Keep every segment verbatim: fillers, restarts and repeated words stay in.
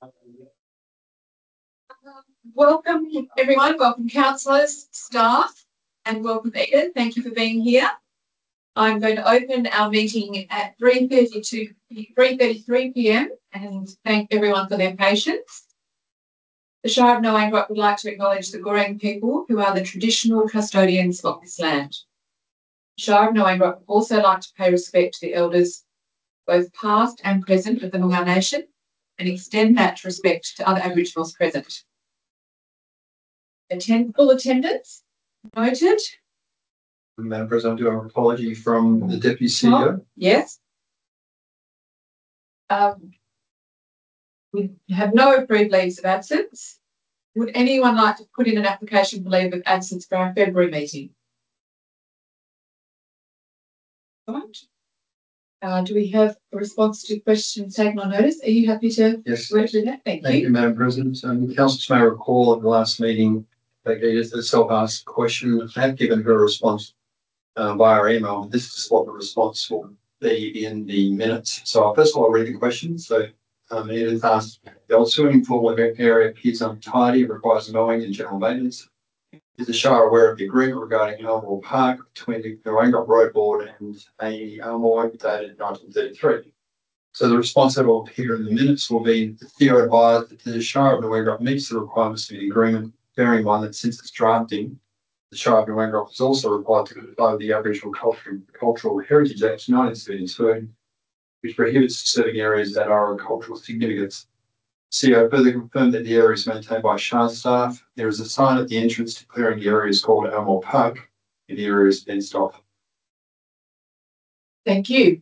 Welcome everyone, welcome councillors, staff, and welcome Eden. Thank you for being here. I'm going to open our meeting at three thirty-two, three thirty-three p m and thank everyone for their patience. The Shire of Noangrok would like to acknowledge the Goreng people who are the traditional custodians of this land. The Shire of Noangrok would also like to pay respect to the elders, both past and present, of the Noongar Nation, and extend that respect to other Aboriginals present. Attend full attendance, noted. Madam President, I do have an apology from the Deputy C E O. Oh, yes. Um, we have no approved leaves of absence. Would anyone like to put in an application for leave of absence for our February meeting? Right. Uh, do we have a response to questions taken on notice? Are you happy to yes. work through that? Thank, Thank you. you, Madam President. Um, councillors may recall at the last meeting that Edith herself asked a question. I have given her a response uh, via email. This is what the response will be in the minutes. So first of all, I'll read the question. So um, Edith asked, the old swimming pool area appears untidy, requires mowing and general maintenance. Is the Shire aware of the agreement regarding Almore Park between the Noangrok Road Board and A Almore dated nineteen thirty-three? So the response that will appear in the minutes will be the Theo advised that the Shire of Noangrok meets the requirements of the agreement, bearing in mind that since its drafting, the Shire of Noangrok is also required to comply with the Aboriginal Cultural, Cultural Heritage Act nineteen seventy-two, which prohibits disturbing areas that are of cultural significance. C E O further confirmed that the area is maintained by Shire staff. There is a sign at the entrance declaring the area is called Almore Park, and the area is fenced off. Thank you.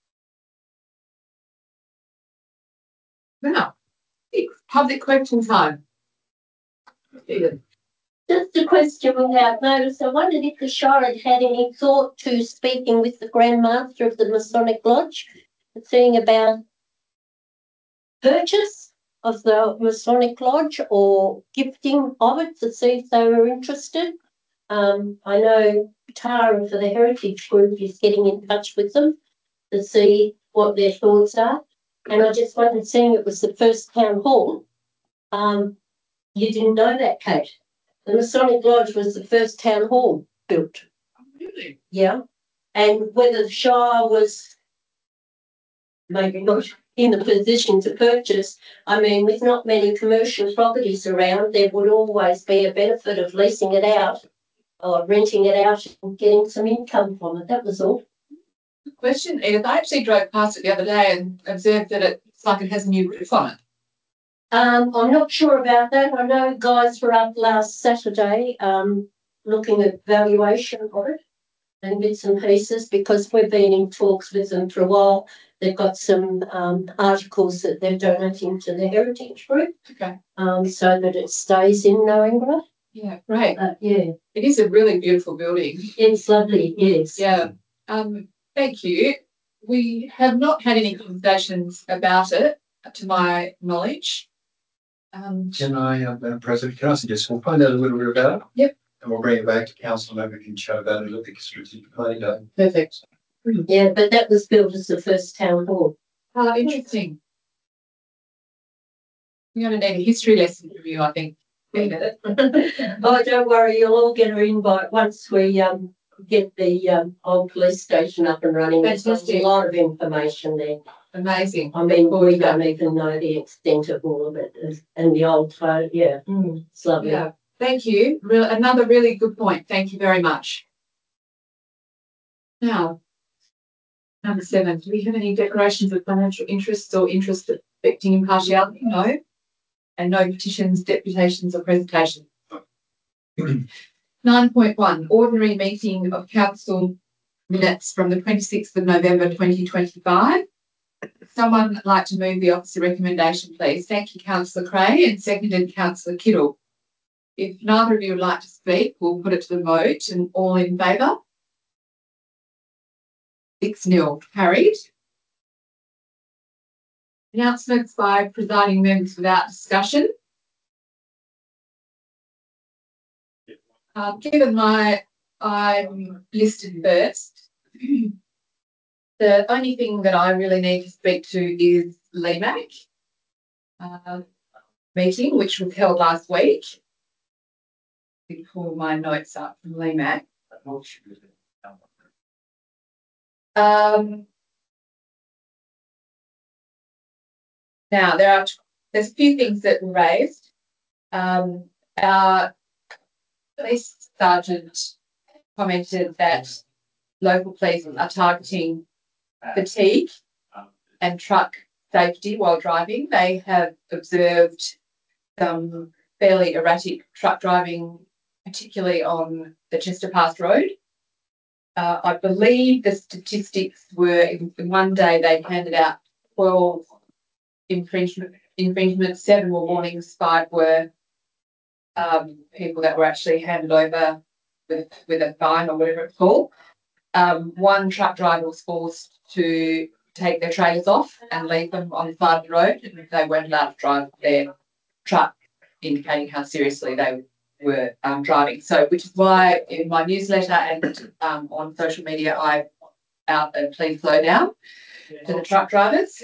Now, public question time. Edith. Just a question without notice. I wondered if the Shire had had any thought to speaking with the Grand Master of the Masonic Lodge, seeing about purchase of the Masonic Lodge or gifting of it to see if they were interested. Um, I know Tara for the Heritage Group is getting in touch with them to see what their thoughts are. And I just wondered, seeing it was the first town hall, um, you didn't know that, Kate. The Masonic Lodge was the first town hall built. Oh, really? Yeah. And whether the Shire was maybe not in the position to purchase, I mean, with not many commercial properties around, there would always be a benefit of leasing it out or renting it out and getting some income from it. That was all. Good question, Edith. I actually drove past it the other day and observed that it's like it has a new roof on it. Um, I'm not sure about that. I know guys were up last Saturday um, looking at valuation of it and bits and pieces, because we've been in talks with them for a while. They've got some um, articles that they're donating to the Heritage Group, okay, um, so that it stays in Noangrok. Yeah, great. Uh, yeah, it is a really beautiful building. It's lovely, yes. Yeah. Um, thank you. We have not had any conversations about it, to my knowledge. Um, Can I, uh, Madam President, can I suggest we'll find out a little bit about it? Yep. And we'll bring it back to council, maybe we can chat about it at the strategic planning day. Perfect. Yeah, but that was built as the first town hall. Oh, interesting. We're going to need a history lesson from you, I think. Oh, don't worry, you'll all get an invite once we um get the um, old police station up and running. There's a lot of information there. Amazing. I mean, we don't even know the extent of all of it. And the old phone, yeah, mm. It's lovely. Yeah, thank you. Real, another really good point. Thank you very much. Now, number seven, do we have any declarations of financial interests or interests affecting impartiality? No. And no petitions, deputations or presentations. nine point one, ordinary meeting of council minutes from the twenty-sixth of November twenty twenty-five. Someone like to move the officer recommendation, please? Thank you, Councillor Cray, and seconded Councillor Kittle. If neither of you would like to speak, we'll put it to the vote, and all in favour? six nil, carried. Announcements by presiding members without discussion. Uh, given my, I'm listed first, the only thing that I really need to speak to is L E M A C. uh, meeting, which was held last week. Let me pull my notes up from L E M A C. Um, now there are there's a few things that were raised. Um, our police sergeant commented that local police are targeting fatigue and truck safety while driving. They have observed some fairly erratic truck driving, particularly on the Chester Pass Road. Uh, I believe the statistics were in, in one day they handed out twelve infringement, infringements, seven were warnings, five were um, people that were actually handed over with, with a fine or whatever it's called. Um, one truck driver was forced to take their trailers off and leave them on the side of the road, and they weren't allowed to drive their truck, indicating how seriously they were um, driving. So, which is why in my newsletter and um, on social media, I out a please slow down to the truck drivers.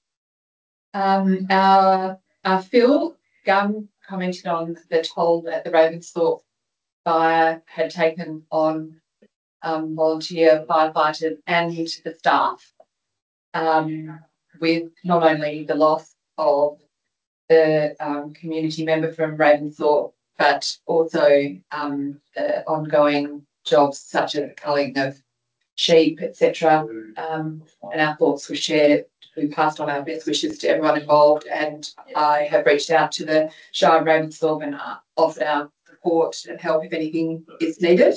Um, our, our Phil Gunn commented on the toll that the Ravensthorpe fire had taken on um, volunteer firefighters and the staff, um, with not only the loss of the um, community member from Ravensthorpe, but also um, the ongoing jobs such as culling of sheep, et cetera. Um, and our thoughts were shared. We passed on our best wishes to everyone involved, and I have reached out to the Shire of Ravensthorpe and uh, offered our support and help if anything is needed.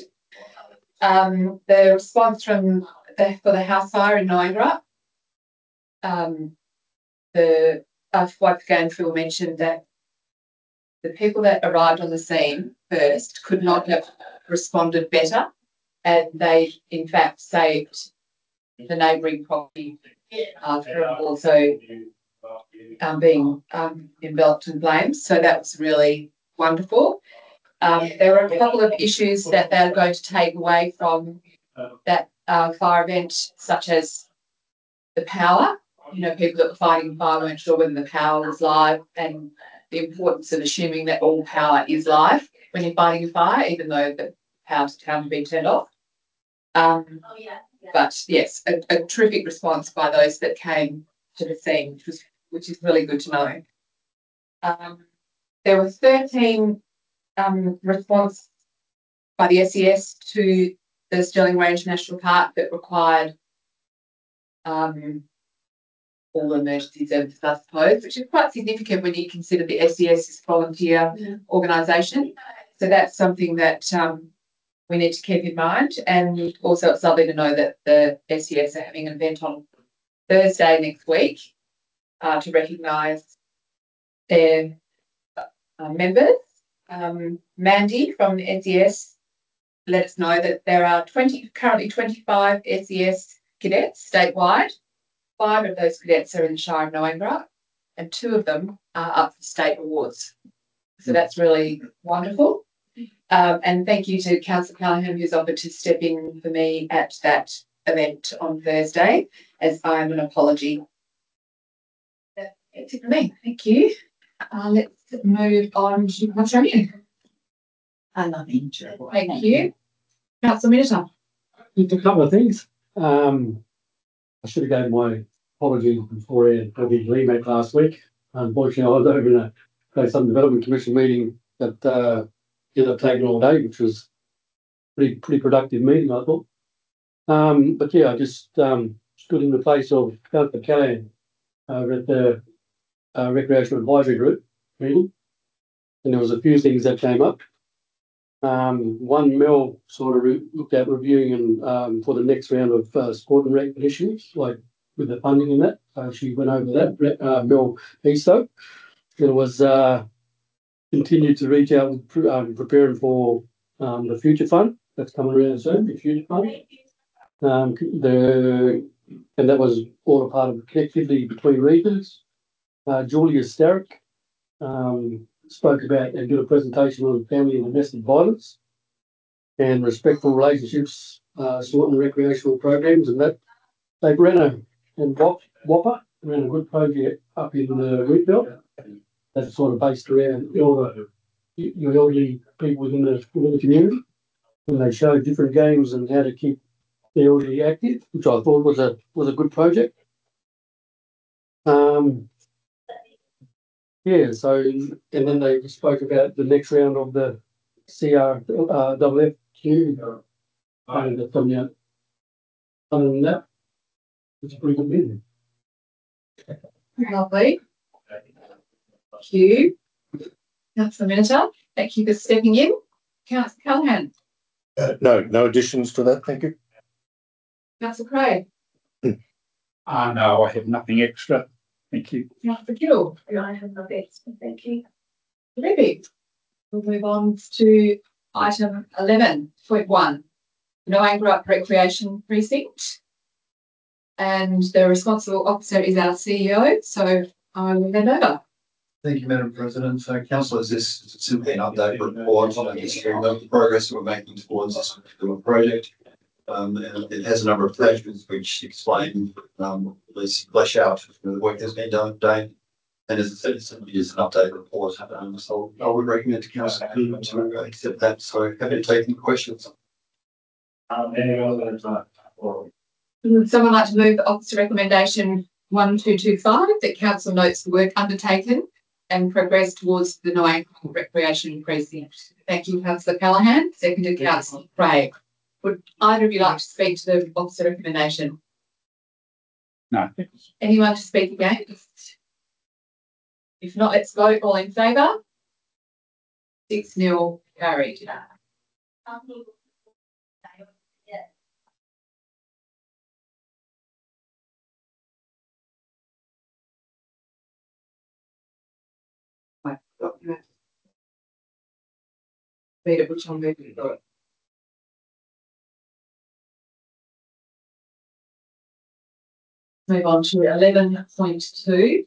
Um, the response from the, for the house fire in Niagara, um, the uh, once again Phil mentioned that the people that arrived on the scene first could not have responded better, and they in fact saved the neighbouring property uh, from also um, being um, enveloped in flames. So that was really wonderful. Um, there were a couple of issues that they're going to take away from that uh, fire event, such as the power. You know, people that were fighting the fire weren't sure whether the power was live, and the importance of assuming that all power is live when you're fighting a fire, even though the power to town had been turned off. Um, but yes, a, a terrific response by those that came to the scene, which was which is really good to know. Um, there were thirteen um, response by the S E S to the Stirling Range National Park that required um, all emergency services, I suppose, which is quite significant when you consider the S E S is a volunteer yeah. organisation. So that's something that um, we need to keep in mind. And also it's lovely to know that the S E S are having an event on Thursday next week uh, to recognise their uh, members. Um, Mandy from the S E S let us know that there are twenty currently twenty-five S E S cadets statewide. Five of those cadets are in the Shire of Noangra, and two of them are up for state awards. So that's really wonderful. Um, and thank you to Councillor Callaghan, who's offered to step in for me at that event on Thursday, as I'm an apology. That's it for me. Thank you. Uh, let's move on to Councillor O'Meara. I love you. Thank you. Councillor Minister. Just a couple of things. Um, I should have gave my apologies before I had the L E M A C last week. Unfortunately, I was over in a uh, some development commission meeting that uh, ended up taking all day, which was pretty pretty productive meeting, I thought. Um, but yeah, I just um, stood in the place of Councillor Callahan over at the uh, Recreational Advisory Group meeting, and there was a few things that came up. Um, one, Mel sort of re looked at reviewing and um, for the next round of uh, sport and rec issues, like with the funding in that. Uh, she went over that, uh, Mel Easto. It was uh, continued to reach out and um, preparing for um, the future fund that's coming around soon, the future fund. Um, the and that was all a part of the connectivity between regions. Uh, Julia Starrick um, spoke about and did a presentation on family and domestic violence and respectful relationships, uh, sport and recreational programs, and that they ran a and Whopper ran a good project up in the wheat belt that's sort of based around elder, your elderly people within the, within the community. And they show different games and how to keep the elderly active, which I thought was a was a good project. Um, yeah, so and then they spoke about the next round of the C R uh, W F community and that's coming out. Other than that, it's a pretty good meeting. Lovely. Thank you. Councillor Miniter, thank you for stepping in. Councillor Callaghan. Uh, no, no additions to that, thank you. Councillor Craig. Uh, no, I have nothing extra. Thank you. Councillor Kittle. I have nothing extra. Thank you. Terrific. We'll move on to item eleven point one, Noangarup Recreation Precinct. And the responsible officer is our C E O, so I will hand over. Thank you, Madam President. So, councillors, this is simply an update report on the progress we're making towards this particular project. Um, and it has a number of attachments which explain, um, at least flesh out the work that's been done today. And as I said, it simply is an update report. Um, so I would recommend to council to accept that. So happy to take any questions. Would someone like to move the officer recommendation one two two five that council notes the work undertaken and progress towards the Noangarup Recreation Precinct? Thank you, Councillor Callaghan. Seconded, Councillor Craig. Would either of you like to speak to the officer recommendation? No. Anyone to speak against? If not, let's vote. All in favour? Six nil carried. Read it, which one moved it? Move on to eleven point two.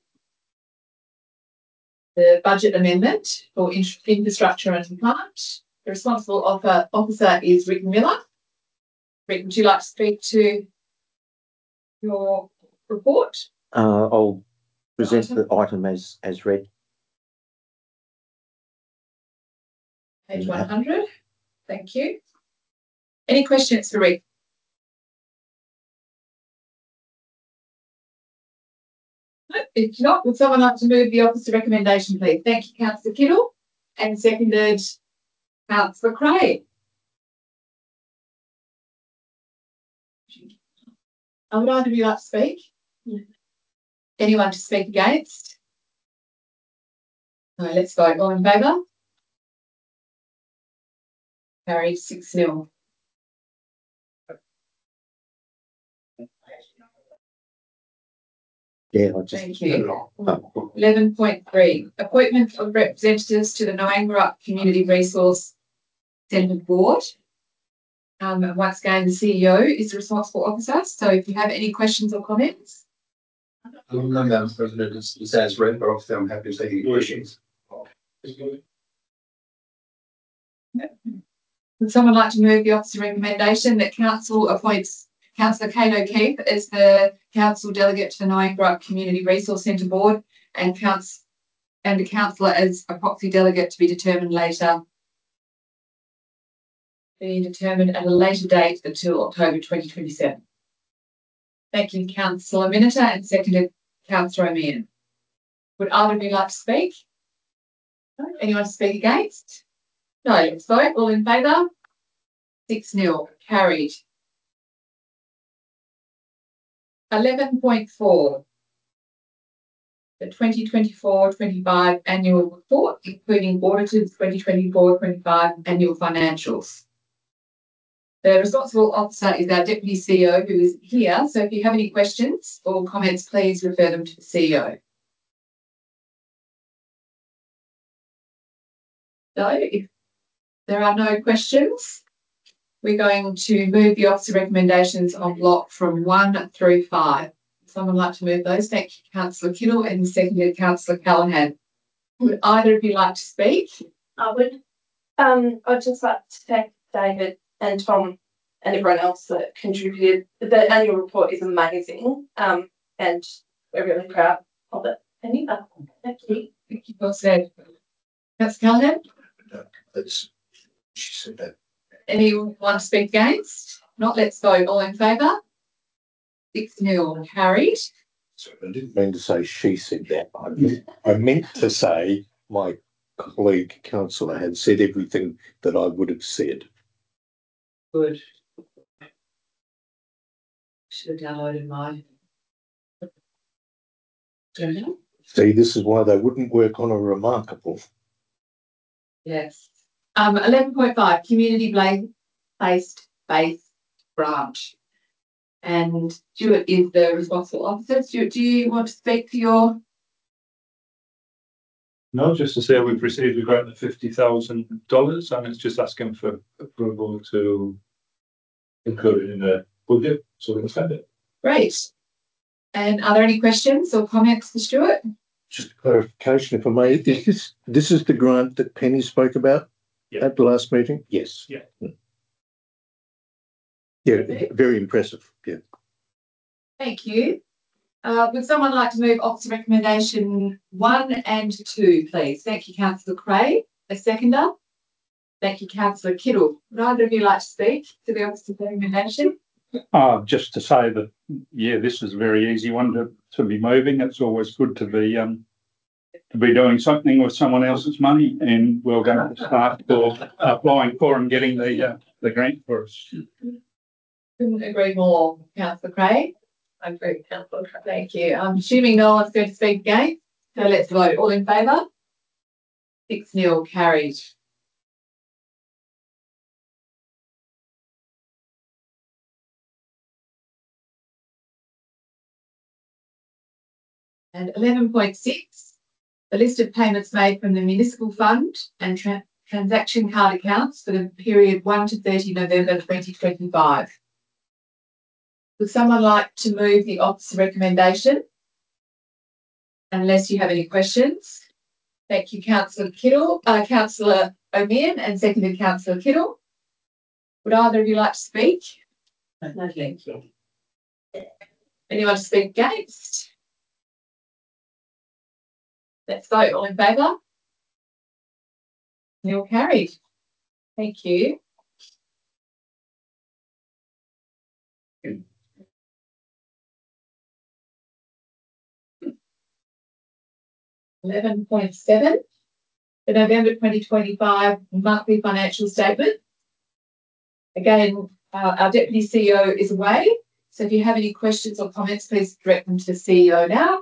The budget amendment for infrastructure and plant. The responsible offer, officer is Rick Miller. Rick, would you like to speak to your report? Uh, I'll present the item as, as read. Page one hundred. Thank you. Any questions for Rick? If not, would someone like to move the officer recommendation, please? Thank you, Councillor Kittle. And seconded, Councillor Craig. I would either of you like to speak? Yeah. Anyone to speak against? No, let's vote. All in favour? Carried six nil. Yeah, I just. Thank you. eleven point three, appointment of representatives to the Noangarup Community Resource Centre Board. Um, and once again, the C E O is the responsible officer. So if you have any questions or comments. Um, no, Madam President, it's, it's as read, but obviously I'm happy to take any questions. Would someone like to move the officer recommendation that council appoints Councillor Kate O'Keefe as the council delegate to the Noangarup Community Resource Centre Board and council and a councillor as a proxy delegate to be determined later, being determined at a later date until October twenty twenty-seven. Thank you, Councillor Miniter, and seconded Councillor O'Meara. Would either of you like to speak? No? Anyone to speak against? No, let's vote. All in favour? Six nil carried. eleven point four. The twenty twenty-four twenty-five annual report, including audited twenty twenty-four twenty-five annual financials. The responsible officer is our Deputy C E O, who is here. So if you have any questions or comments, please refer them to the C E O. So if there are no questions, we're going to move the officer recommendations on block from one through five. Someone like to move those? Thank you, Councillor Kittle, and seconded Councillor Callaghan. Would either of you like to speak? I would. Um, I'd just like to thank David and Tom and everyone else that contributed. The annual report is amazing, um, and we're really proud of it. Thank you. Thank you, well said. Councillor Callahan, That's, she said that. anyone want to speak against? Not, let's vote. All in favour? Six nil carried. So I didn't mean to say she said that. I meant, I meant to say my colleague councillor had said everything that I would have said. Good. Should have downloaded mine. See, this is why they wouldn't work on a remarkable. Yes. Um, eleven point five, community based based branch. And Stuart is the responsible officer. Stuart, do you want to speak to your? No, just to say we've received a grant of fifty thousand dollars and it's just asking for approval to include it in the budget so we can spend it. Great. And are there any questions or comments for Stuart? Just a clarification, if I may, is this, this is the grant that Penny spoke about Yeah. at the last meeting? Yes. Yeah. Yeah, very impressive. Yeah. Thank you. Uh, would someone like to move officer recommendation one and two, please? Thank you, Councillor Craig. A seconder. Thank you, Councillor Kittle. Would either of you like to speak to the officer recommendation? Uh, just to say that, yeah, this is a very easy one to, to be moving. It's always good to be um to be doing something with someone else's money, and well done to staff for applying for and getting the uh, the grant for us. Couldn't agree more, Councillor Craig. I agree, Councillor Craig. Thank you. I'm assuming no one's going to speak against, so let's vote. All in favour? Six nil carried. And eleven point six, the list of payments made from the municipal fund and tra transaction card accounts for the period one to thirty November twenty twenty-five. Would someone like to move the officer recommendation? Unless you have any questions. Thank you, Councillor Kittle, uh, Councillor O'Meara, and seconded Councillor Kittle. Would either of you like to speak? No, thank you. Anyone to speak against? Let's vote. All in favour? Nil carried. Thank you. eleven point seven, the November twenty twenty-five monthly financial statement. Again, uh, our Deputy C E O is away, so if you have any questions or comments, please direct them to the C E O now.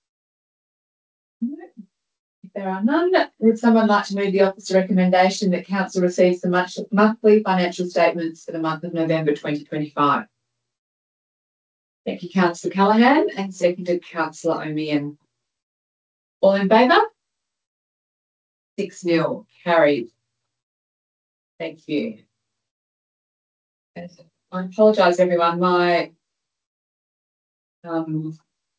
If there are none, would someone like to move the officer recommendation that Council receives the monthly financial statements for the month of November twenty twenty-five? Thank you, Councillor Callahan, and seconded Councillor O'Meara. All in favour? Six nil carried. Thank you. I apologise, everyone. My um,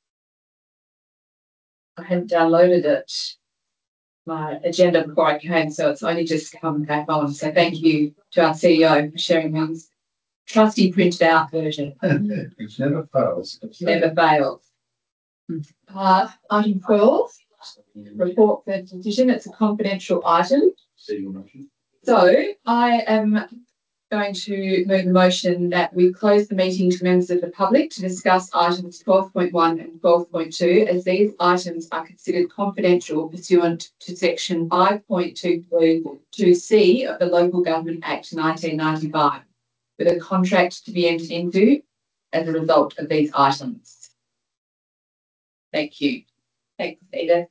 I hadn't downloaded it, my agenda before I came, so it's only just come back on. So thank you to our C E O for sharing his trusty printed out version. It never fails. It never fails. Uh, item twelve, report for decision. It's a confidential item. So I am going to move the motion that we close the meeting to members of the public to discuss items twelve point one and twelve point two, as these items are considered confidential pursuant to section five point two two C of the Local Government Act nineteen ninety-five, with a contract to be entered into as a result of these items. Thank you. Thanks, Edith.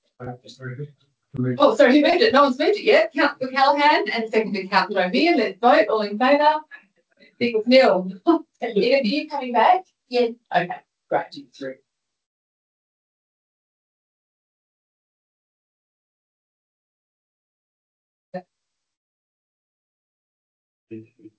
Oh, sorry, who moved it? No one's moved it yet. Councillor Callahan and seconded Councillor O'Meara. Let's vote. All in favour? Six nil. Edith, are you coming back? Yeah. Okay, great. Three.